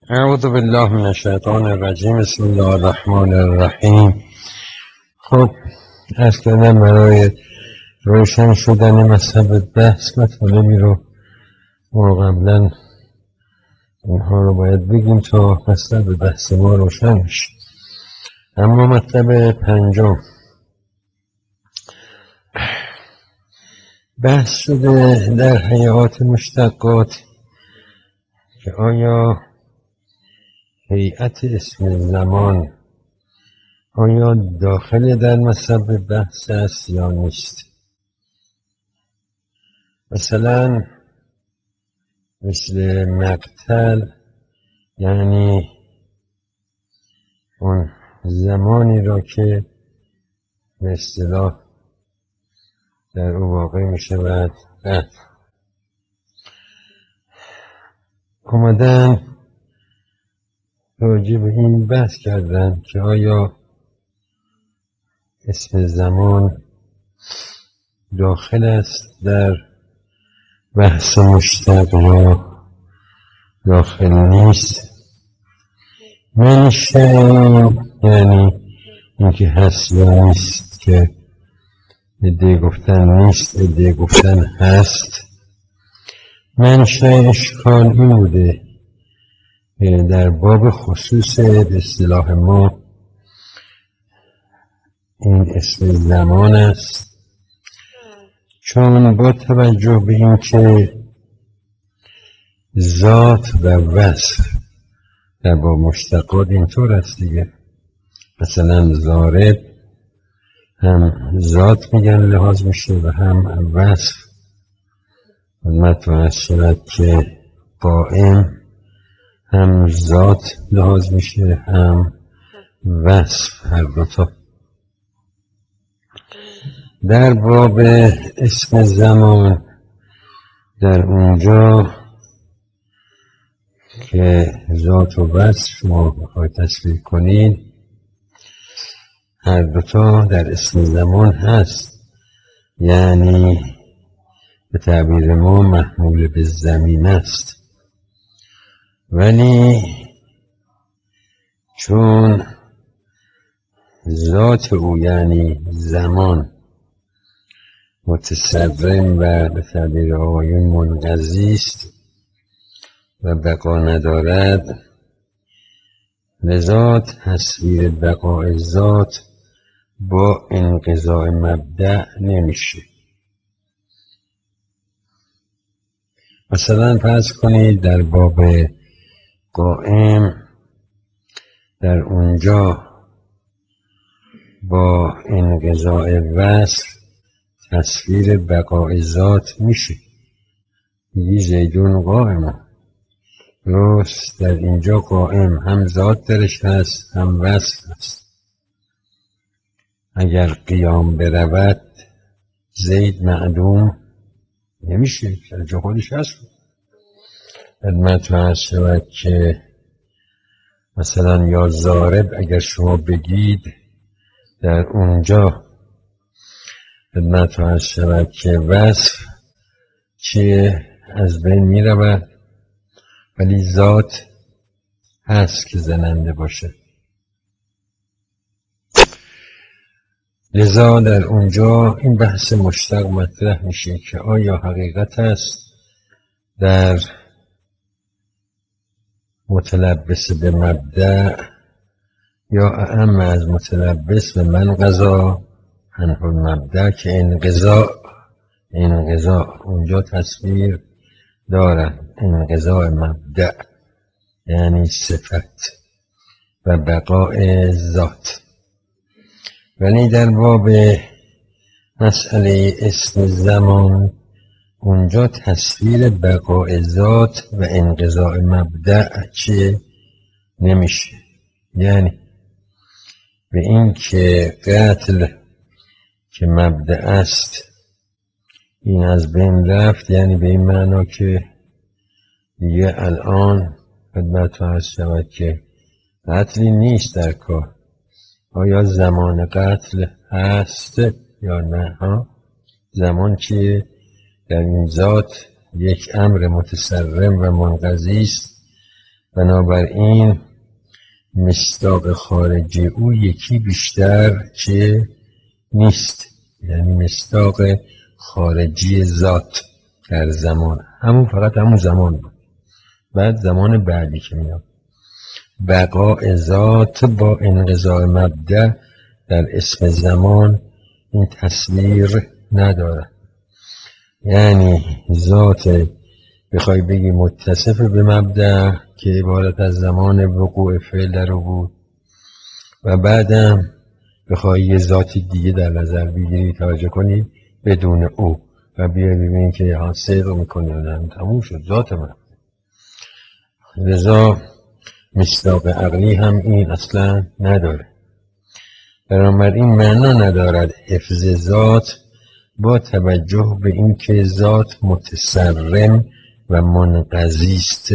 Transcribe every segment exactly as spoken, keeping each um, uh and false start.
اعوذ بالله من الشیطان الرجیم. بسم الله الرحمن الرحیم. خب از کردم برای روشن شدن مذهب بحث مطالبی رو ما قبلا اینها رو باید بگیم تا مذهب بحث ما روشن میشه. اما مطلب پنجم بحث شده در هیئات مشتقات که آیا هیئت اسم زمان آیا داخل در مذهب بحث است یا نیست. مثلا مثل مقتل، یعنی اون زمانی را که به اصطلاح در او واقع می شود قتل. آمدن راجع به این بحث کردن که آیا اسم زمان داخل است در بحث مشتق یا داخل نیست. من شیء یعنی اینکه هست یا نیست، که عده گفتن نیست، عده گفتن هست. منشأ اشکال این بوده در باب خصوص به اصطلاح ما این اسم زمان است، چون با توجه به اینکه ذات و وصف در باب مشتقات اینطور است دیگه. مثلا ضارب هم ذات میگن لحاظ میشه و هم وصف. متوجه شود که قائم هم ذات لحاظ میشه هم وصف، هر دوتا. در باب اسم زمان در اونجا که ذات و وصف شما بخواید تصویر کنید، هر دوتا در اسم زمان هست، یعنی به تعبیر ما محمول به زمین است. ولی چون ذات او یعنی زمان متصرم و به تعبیر آقایون منقضی است و بقا ندارد، لذا تصویر بقای ذات با انقضاء مبدأ نمیشه. مثلا فرض کنید در باب قائم در اونجا با انقضاء وصف تصویر بقای ذات میشه. میگی زیدون قائم، درست در اینجا قائم هم ذات درش هست هم وصف هست. اگر قیام برود زید معدوم نمیشه، در جا خودش هست. خدمت هست شود که مثلا یا ضارب اگر شما بگید در اونجا خدمت هست شود که وصف چیه از بین می رود، ولی ذات هست که زننده باشه. لذا در اونجا این بحث مشتق مطرح میشه که آیا حقیقت است در متلبس به مبدأ یا اعم از متلبس به من قضا عنه المبدأ، که انقضاء انقضاء اونجا تصویر دارد، انقضاء مبدأ یعنی صفت و بقاء ذات. ولی در باب مسئله اسم زمان اونجا تصویر بقاء ذات و انقضاء مبدأ چه نمیشه، یعنی به این که قتل که مبدأ است این از بین رفت، یعنی به این معنا که دیگه الان خدمت هست شود که قتلی نیست در کار. آیا زمان قتل هست یا نه؟ ها زمان چیه؟ در این ذات یک امر متصرم و منقضی است بنابراین مصداق خارجی او یکی بیشتر که نیست، یعنی مصداق خارجی ذات در زمان، همون فقط همون زمان بود. بعد زمان بعدی که میاد بقاء ذات با انقضاء مبدأ در اسم زمان این تصویر نداره. یعنی ذات بخوای بگی متصف به مبدأ که عبارت از زمان وقوع فعل در او بود و بعدم بخوای یه ذات دیگه در نظر بگیری توجه کنی بدون او و بیای ببینی که ها صدق میکنی و نه تموم شد ذات من. لذا مصداق عقلی هم این اصلا نداره. بنابراین معنا ندارد حفظ ذات با توجه به اینکه ذات متصرم و منقضی است.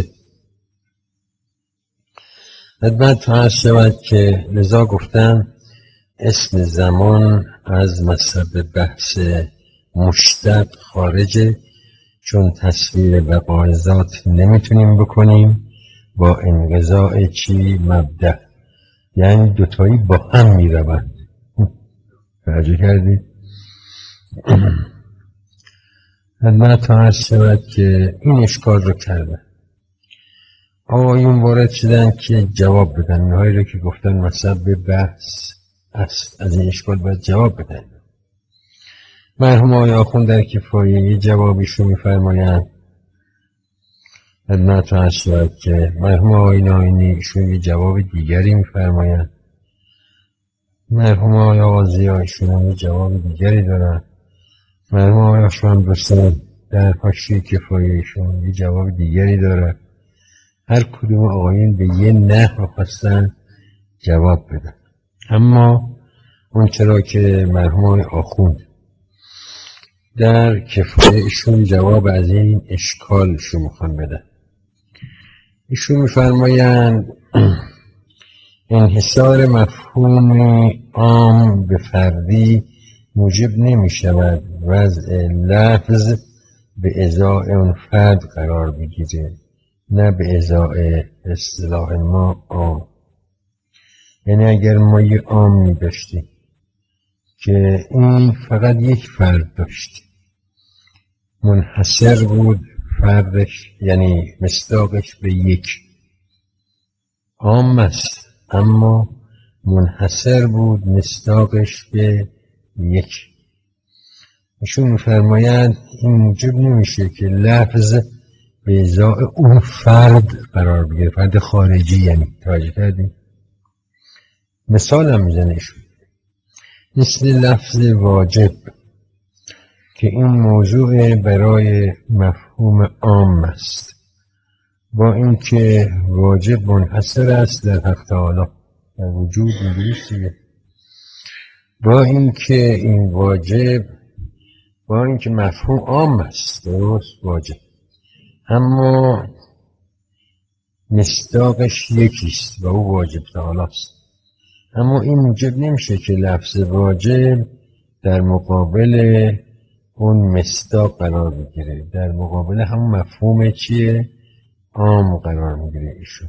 خدمت عرض شود که لذا گفتم اسم زمان از مذهب بحث مشتق خارجه، چون تصویر بقای ذات نمیتونیم بکنیم با انقضاء چی؟ مبدأ. یعنی دوتایی با هم میروند. توجه کردید؟ خدمت عرض شود که این اشکال رو کرده. آقایون وارد شدن که جواب بدن اینهایی رو که گفتن مذهب بحث است، از این اشکال باید جواب بدن. مرحوم آقای آخوند در کفایه یه جوابیشو میفرمایند. خدمت عرض شود که مرحوم آقای ناینی ایشون یه جواب دیگری میفرمایند. مرحوم آقای آغازی ایشون یه جواب دیگری دارن. مرحوم آقای آشوان دوستان در حاشیه کفایه ایشون یه جواب دیگری داره. هر کدوم آقایون به یه نحو خواستن جواب بدن، اما اون چرا که مرحوم آقای آخوند در کفایه ایشون جواب از این اشکالشون میخوان بدن. ایشون میفرمایند انحصار مفهوم عام به فردی موجب نمی شود وضع لفظ به ازای اون فرد قرار بگیره، نه به ازای اصطلاح ما عام. یعنی اگر ما یه عامی داشتیم که این فقط یک فرد داشت، منحصر بود فردش، یعنی مصداقش به یک، عام است اما منحصر بود مصداقش به یک. ایشون میفرمایند این موجب نمیشه که لفظ به ازای اون فرد قرار بگیره، فرد خارجی. یعنی توجه کردیم؟ مثال هم میزنه ایشون، مثل لفظ واجب که این موضوع برای مفهوم عام است، با اینکه واجب منحصر است در حق تعالی، در وجود اینجوریه، با اینکه این واجب با اینکه مفهوم عام است، درست واجب، اما مصداقش یکیست و او واجب تعالی است. اما این موجب نمیشه که لفظ واجب در مقابل اون مصداق قرار بگیره، در مقابل همون مفهوم چیه؟ عام قرار میگیره. ایشون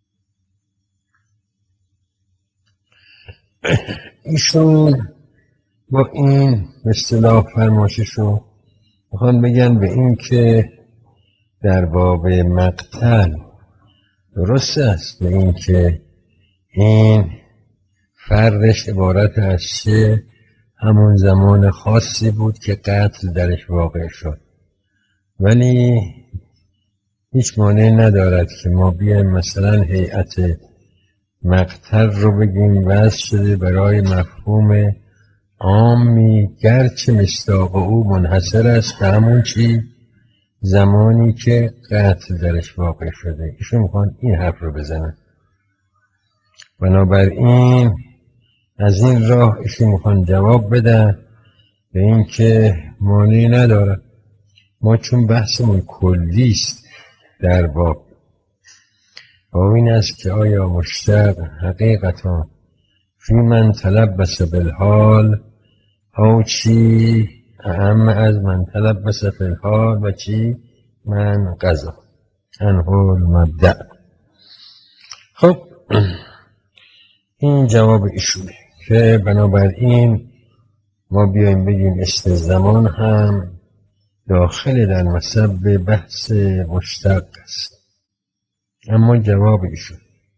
ایشون با این اصطلاح فرماششون میخوان بگن به این که در باب مقتل درست است، به این که این فردش عبارت از چه؟ همون زمان خاصی بود که قتل درش واقع شد، ولی هیچ مانعی ندارد که ما بیایم مثلا هیئت مقتل رو بگیم وضع شده برای مفهوم عامی، گرچه مصداق او منحصر است به همون چی؟ زمانی که قتل درش واقع شده. ایشون میخوان این حرف رو بزنن. بنابراین از این راه ایشون میخوان جواب بدن به این که مانعی نداره، ما چون بحثمون کلیست در باب باب این است که آیا مشتق حقیقتا فی من تلبس بالحال او چی اهم از من تلبس فی الحال و چی من قضا انه المبدأ. خب این جواب ایشونه که بنابراین ما بیایم بگیم اسم زمان هم داخل در مصب بحث مشتق است. اما جواب ایشون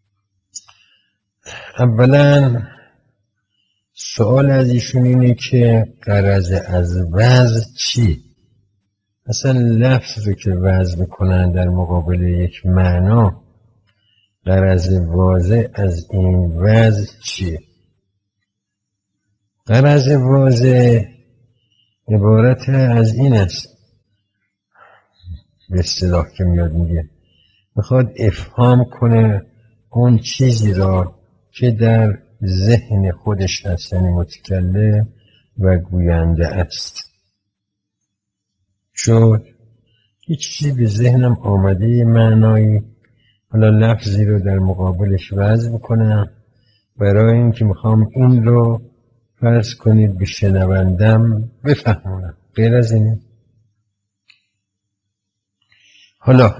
اولا سوال از ایشون اینه که غرض از وضع چی؟ اصلا لفظ رو که وضع میکنن در مقابل یک معنا غرض واضح از این وضع چیه؟ غرض واضح عبارت از این است، به اصطلاح که میاد میگه میخواد افهام کنه اون چیزی را که در ذهن خودش هست، یعنی متکلم و گوینده است. چون هیچ چیزی به ذهنم آمده یه معنایی، حالا لفظی رو در مقابلش وضع میکنم برای اینکه میخوام این رو فرض کنید به شنوندم بفهمونم، غیر از اینه. حالا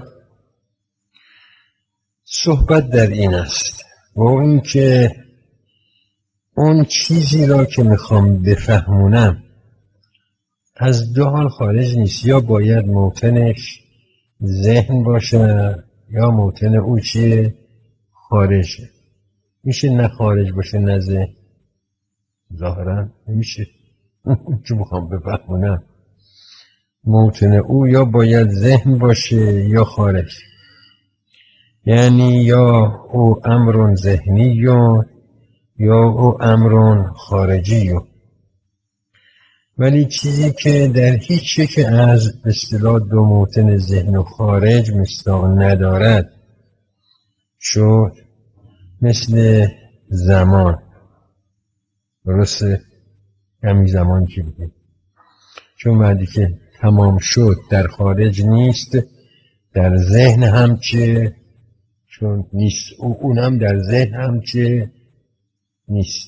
صحبت در این است و این که اون چیزی را که میخوام بفهمونم از دو حال خارج نیست، یا باید موطنش ذهن باشه یا موطن او چیه؟ خارجه. میشه نه خارج باشه نه ذهن؟ ظاهرا نمیشه. چون میخوام بفهمونم موطن او یا باید ذهن باشه یا خارج، یعنی یا او امر ذهنی یا او امر خارجی. ولی چیزی که در هیچ یک از اصطلاح دو موطن ذهن و خارج مصداق ندارد شد مثل زمان. درسته؟ همین زمان که بگیم چون بعدی که تمام شد در خارج نیست، در ذهن هم چه چون نیست، او اونم در ذهن هم چه نیست.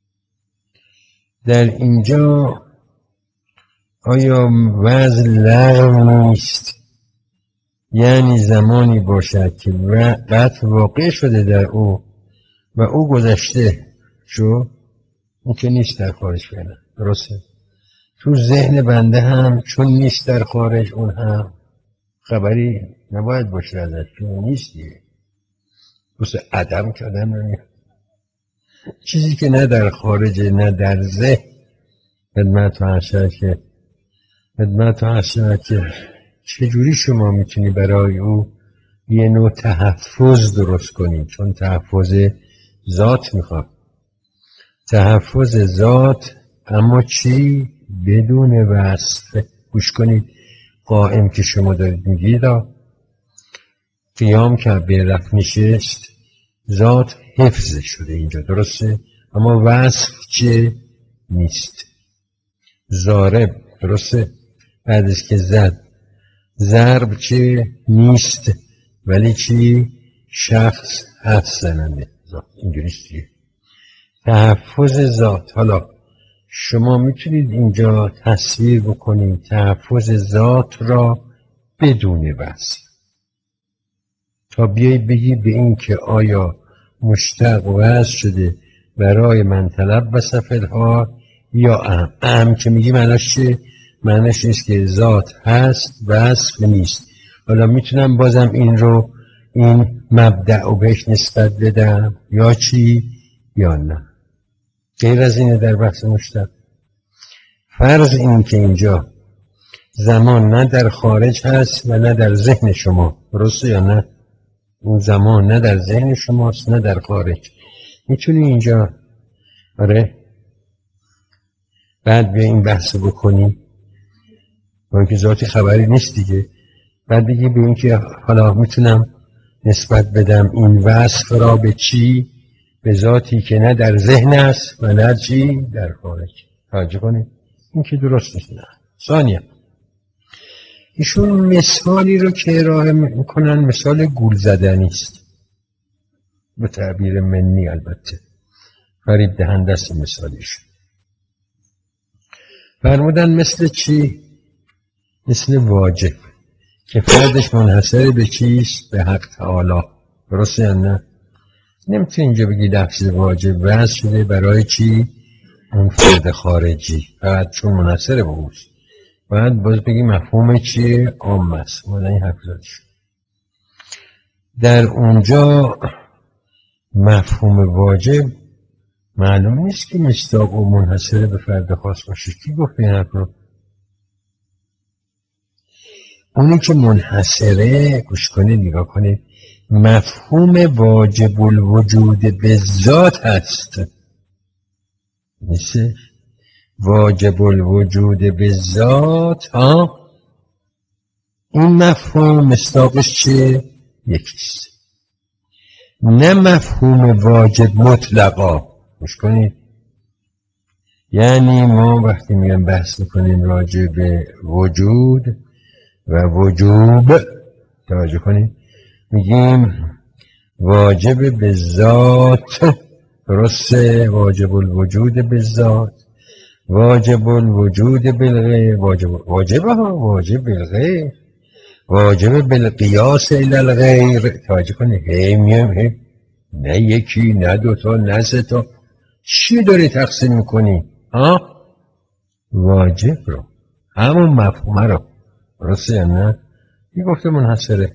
در اینجا آیا وضع لغو نیست؟ یعنی زمانی باشد که قطع واقع شده در او و او گذشته شو، اون که نیست در خارج فعلا. درسته؟ تو ذهن بنده هم چون نیست در خارج، اون هم خبری نباید باشه ازش، چون نیست دیگه. بس عدم کردن نمیاد. چیزی که نه در خارج نه در ذهن، خدمت و عرض که خدمت و عرض که چجوری شما میتونی برای او یه نوع تحفظ درست کنی؟ چون تحفظ ذات میخواد. تحفظ ذات اما چی؟ بدون وصف. گوش کنید، قائم که شما دارید میگید قیام که به رفت نشست ذات حفظ شده اینجا، درسته؟ اما وصف چه؟ نیست. ضارب، درسته؟ بعدش که زد ضرب چه؟ نیست. ولی چی؟ شخص هست زننده. اینجوریست دیگه. تحفظ ذات. حالا شما میتونید اینجا تصویر بکنید تحفظ ذات را بدون وصف، تا بیایی بگی به این که آیا مشتق وصف شده برای من طلب و سفرها یا ام. ام که میگی معناش چه؟ معناش نیست که ذات هست وصف نیست. حالا میتونم بازم این رو این مبدأ و بهش نسبت بدم یا چی یا نه. غیر از اینه در بحث مشتق. فرض این که اینجا زمان نه در خارج هست و نه در ذهن شما، درسته یا نه؟ اون زمان نه در ذهن شماست نه در خارج. میتونی اینجا آره بعد بیا این بحث بکنی با اینکه ذاتی خبری نیست دیگه، بعد بگی به این که حالا میتونم نسبت بدم این وصف را به چی؟ به ذاتی که نه در ذهن است و نه چی؟ در خارج. توجه کنید این که درست نیست. نه ثانیه ایشون مثالی رو که ارائه میکنن مثال گول زدنی است، به تعبیر منی البته فریب دهنده است مثالیش. فرمودن مثل چی؟ مثل واجب که فردش منحصر به چیست؟ به حق تعالی. درسته یا نه؟ نمیتونی اینجا بگی لفظ واجب وضع شده برای چی؟ اون فرد خارجی، فقط چون منحصر به اوست. باید باز بگی مفهوم چیه؟ عام است. مالا این حرف زده شد. در اونجا مفهوم واجب معلوم نیست که مصداق و منحصر به فرد خاص باشه. کی گفت این حرف رو؟ اونی که منحصره، گوش کنید نگاه کنید، مفهوم واجب الوجود به ذات هست. نیست واجب الوجود به ذات، ها، این مفهوم مصداقش چیه؟ یکیست. نه مفهوم واجب مطلقا. گوش کنید، یعنی ما وقتی میگم بحث کنیم راجع به وجود و وجوب، توجه کنید، میگیم واجب به ذات، درسته، واجب الوجود به ذات، واجب الوجود بالغیر، واجب واجب ها واجب بالغیر، واجب بالقیاس الی الغیر. توجه کنید، هی میام هی نه یکی نه دوتا نه سه تا، چی داری تقسیم میکنی؟ ها، واجب رو، همون مفهومه رو، درسته یا نه؟ این گفته منحصره.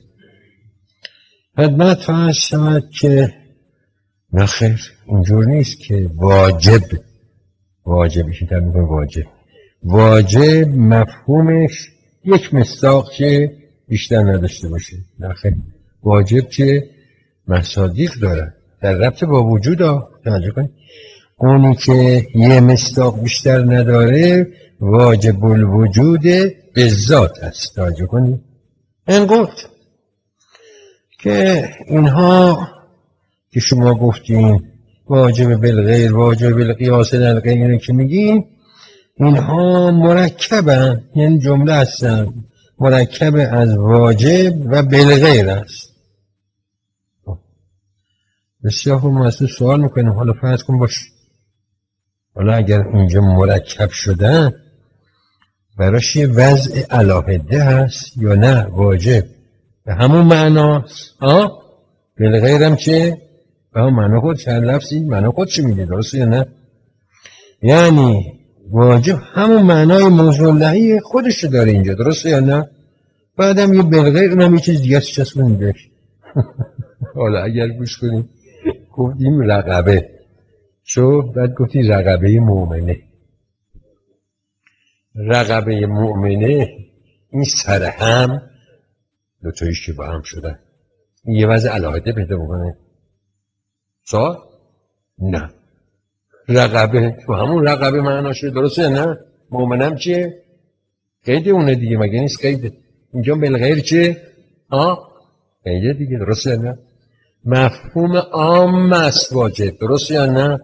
خدمت فرض شود که نخیر، اینجور نیست که واجب واجب بیشتر میکنه واجب واجب مفهومش یک مصداق که بیشتر نداشته باشه. نخیر، واجب که مصادیق داره در ربط با وجود ها. توجه کنید، اونی که یه مصداق بیشتر نداره واجب الوجود به ذات هست. توجه کنید، این گفت که اینها که شما گفتین واجب بالغیر، واجب بالقیاس در غیر که میگین، اینها مرکبن، یعنی جمله هستن مرکب از واجب و بالغیر است. بسیار خوب، ما از تو سوال میکنیم، حالا فرض کن باش، حالا اگر اینجا مرکب شدن براش یه وضع علاهده هست یا نه؟ واجب به همون معناست، ها، بالغیر هم چه؟ به همون معنا خود، چند لفظی معنا خود چی میده، درسته یا نه؟ یعنی واجب همون معنای موضوع لحی خودش رو داره اینجا، درسته یا نه؟ بعدم یه بالغیر اونم یه چیز دیگه چسبون بهش. حالا اگر گوش کنیم، گفتیم رقبه، شو بعد گفتی رقبه مؤمنه. رقبه مؤمنه این سر هم دوتاییش که با هم شدن، این یه وضع علاهده پیدا بکنه. سوال؟ نه، رقبه تو همون رقبه معناشه، درسته نه؟ مؤمنم چیه؟ قید اونه دیگه، مگه نیست قیده؟ اینجا بالغیر چیه؟ ها؟ قیده دیگه، درسته نه؟ مفهوم عام است واجب، درسته یا نه؟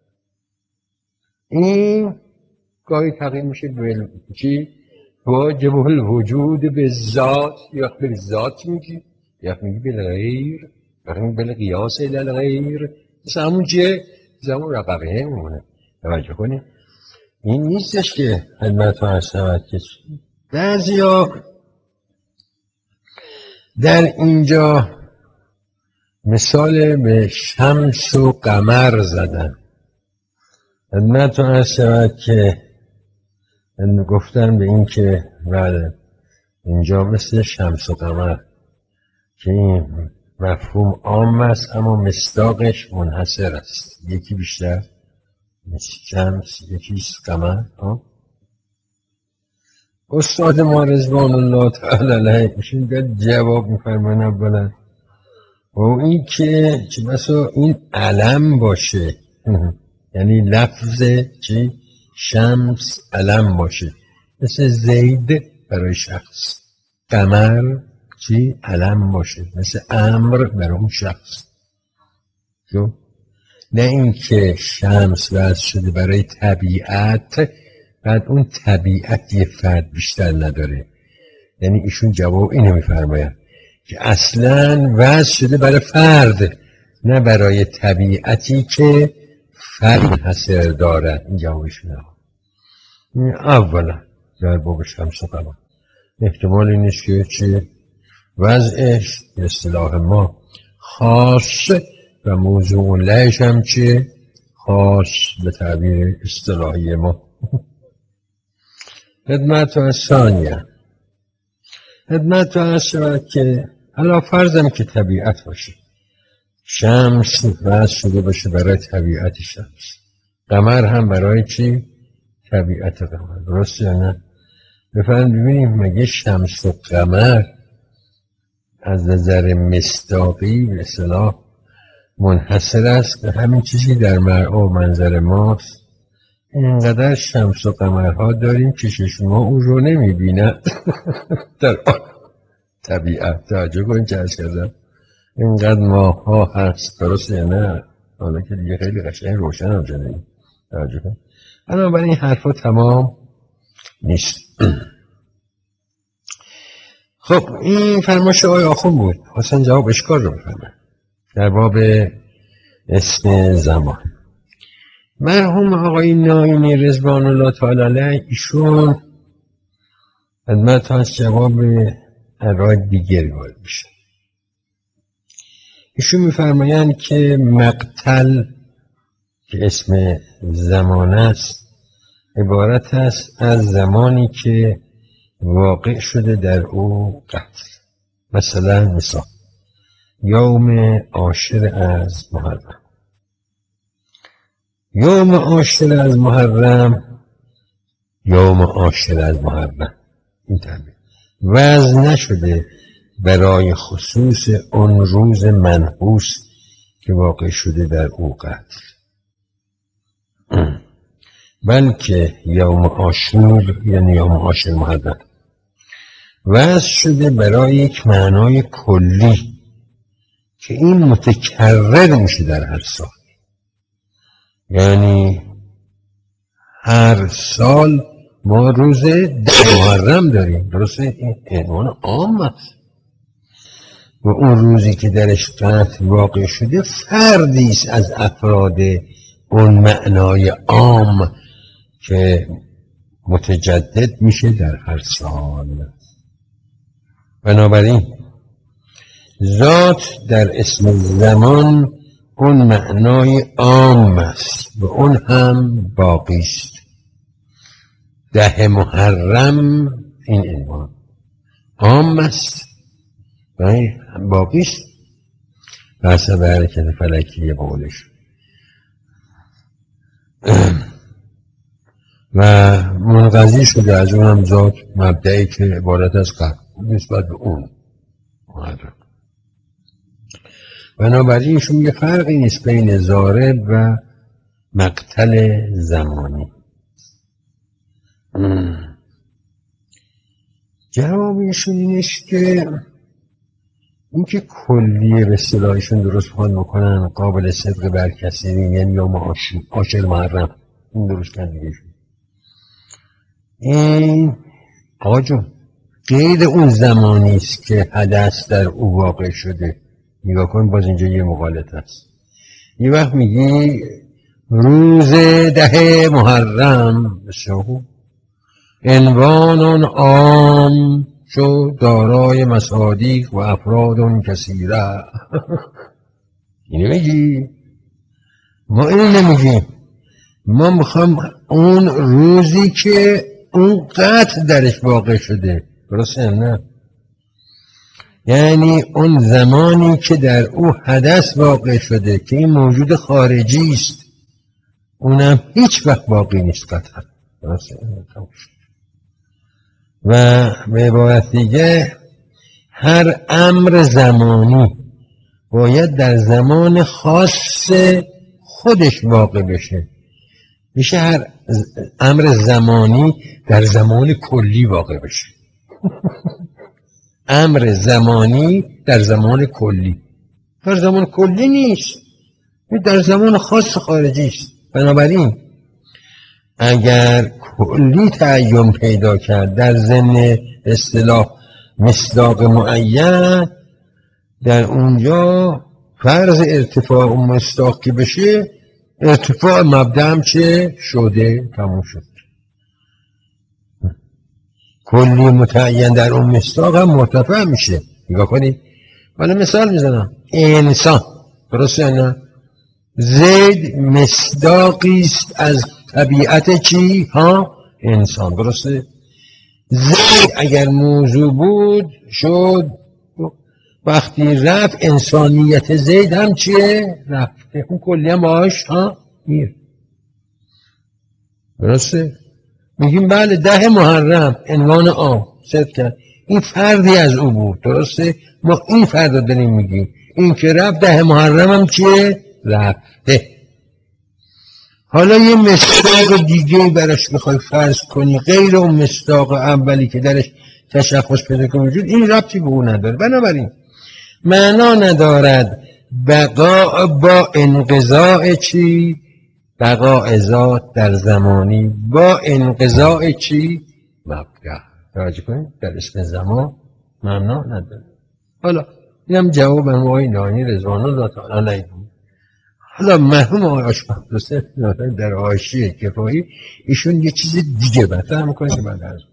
این گاهی تقییم میشه به چی؟ واجب الوجود به ذات، یا به ذات میگی یا میگی بالغیر، یا میگی بالقیاس الی الغیر، مثل همون چیه؟ مثل همون رقبه مونه. توجه کنی، این نیستش که خدمت عرض شود که بعضیا در اینجا مثال به شمس و قمر زدن. خدمت عرض شود که گفتن به این که بله اینجا مثل شمس و قمر که این مفهوم عام است اما مصداقش منحصر است، یکی بیشتر مثل شمس، یکی قمر. استاد ما رضوان الله تعالی علیه ایشون بیاد جواب میفرمان اولا و این که چه بسا این علم باشه، یعنی لفظ چی؟ شمس علم باشه، مثل زید برای شخص، قمر چی؟ علم باشه مثل امر برای اون شخص. جو؟ نه اینکه شمس وضع شده برای طبیعت، بعد اون طبیعت یه فرد بیشتر نداره. یعنی ایشون جواب اینو میفرماید که اصلا وضع شده برای فرد، نه برای طبیعتی که فرد حسر دارد. این جوابشونه. اولا در باب شمس و قمر احتمال این نیست که چی؟ وضعش به اصطلاح ما خاص و موضوع لهش هم چه خاص به تعبیر اصطلاحی ما. خدمت و ثانیه خدمت و شود که حالا فرضم که طبیعت باشه، شمس وضع شده باشه برای طبیعت شمس، قمر هم برای چی؟ طبیعت قمر. درست یا نه؟ بفرم ببینیم مگه شمس و قمر از نظر مصداقی به اصطلاح منحصر است به همین چیزی در مرعا و منظر ماست؟ اینقدر شمس و قمرها داریم که چشم ما او رو نمیبینن در طبیعت. توجه کنید چه از کردم، اینقدر ماه ها هست. درست یا نه؟ حالا که دیگه خیلی قشنگ روشن هم شده. توجه کنید. بنابراین این حرفا تمام نیست. خب این فرمایش آقای آخوند بود، حسن جواب اشکال رو بفهمه در باب اسم زمان. مرحوم آقای ناینی رضوان الله تعالی علیه ایشون خدمت از جواب ارائه دیگری وارد میشه. ایشون میفرمایند که مقتل که اسم زمان است عبارت است از زمانی که واقع شده در او قتل. مثلا مثال یوم عاشر از محرم. یوم عاشر از محرم یوم عاشر از محرم این تعبیر وضع نشده برای خصوص اون روز منحوس که واقع شده در او قتل، بلکه یوم عاشور یعنی یوم عاشر محرم وضع شده برای یک معنای کلی که این متکرر میشه در هر سال. یعنی هر سال ما روز ده محرم داریم. درسته؟ این عنوان عام است و اون روزی که درش قتل واقع شده فردی است از افراد اون معنای عام که متجدد میشه در هر سال. بنابراین ذات در اسم زمان اون معنای عام است و اون هم باقی است. ده محرم این عنوان عام است و باقی است بحث به حرکت فلکی بقولش و منقضی شده از اون هم ذات مبدعی که عبارت از قبل نسبت به اون محرم. بنابراین ایشون یه فرقی نیست بین ضارب و مقتل زمانی. جواب ایشون اینش که اینکه کلیه به اصطلاحشون درست خوان بکنن قابل صدق بر کسی یعنی یوم عاشر محرم این درست کردیشون این آقا جون غیر اون زمانی است که حدث در او واقع شده. نگاه کن باز اینجا یه مغالطه است. یه وقت میگی روز ده محرم بسیار عنوان عام شو دارای مصادیق و افراد کثیره. اینو میگی؟ ما اینو نمیگیم. ما میخوام اون روزی که اون قتل درش واقع شده. درسته نه؟ یعنی اون زمانی که در او حدث واقع شده که این موجود خارجی است اونم هیچ وقت باقی نیست قطعا. درسته؟ و به عبارت دیگه هر امر زمانی باید در زمان خاص خودش واقع بشه. میشه هر امر زمانی در زمان کلی واقع بشه. امر زمانی در زمان کلی در زمان کلی نیست، در زمان خاص خارجی است. بنابراین اگر کلی تعین پیدا کرد در ضمن اصطلاح مصداق معین در اونجا فرض ارتفاع اون مصداق که بشه ارتفاع مبدأ هم چه شده تموم شد. کلی متعین در اون مصداق هم مرتفع میشه. نگاه کنید. حالا مثال میزنم. انسان درسته نه؟ زید مصداقی است از طبیعت چی؟ ها؟ انسان. درسته؟ زید اگر موضوع بود شد وقتی رفت انسانیت زید هم چیه؟ رفته. اون کلی هم باش ها؟ میر. درسته؟ میگیم بله ده محرم عنوان آ صدق کرد این فردی از او بود. درسته؟ ما این فرد رو داریم میگیم این که رفت ده محرم هم چیه؟ رفته. حالا یه مصداق دیگه براش بخوای فرض کنی غیر اون مصداق اولی که درش تشخص پیدا کنه وجود این ربطی به اون نداره. بنابراین معنا ندارد بقا با انقضاء چی؟ بقاء ذات در زمانی با انقضاء چی؟ مبدأ. توجه کنید در اسم زمان معنا نداره. حالا اینم جواب آقای نانی رضوان الله تعالی علیه. حالا مرحوم آقای آشفق دوست در حاشیه کفایی ایشون یه چیز دیگه بفهم میکنه که من